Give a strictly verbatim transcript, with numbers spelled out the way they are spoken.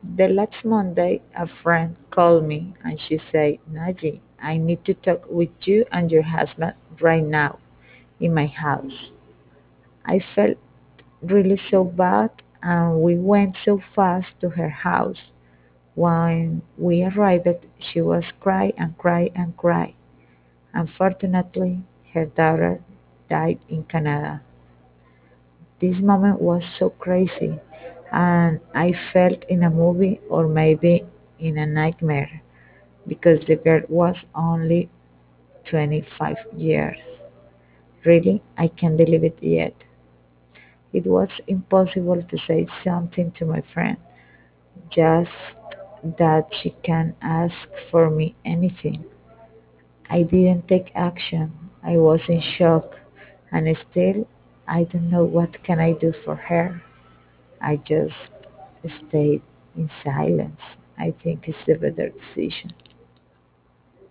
The last Monday, a friend called me and she said, Naji, I need to talk with you and your husband right now in my house. I felt really so bad and we went so fast to her house. When we arrived, she was crying and crying and crying. Unfortunately, her daughter died in Canada. This moment was so crazy and I felt in a movie or maybe in a nightmare because the girl was only twenty-five years. Really, I can't believe it yet. It was impossible to say something to my friend, just that she can ask for me anything. I didn't take action. I was in shock and still I don't know what can I do for her. I just stayed in silence. I think it's the better decision.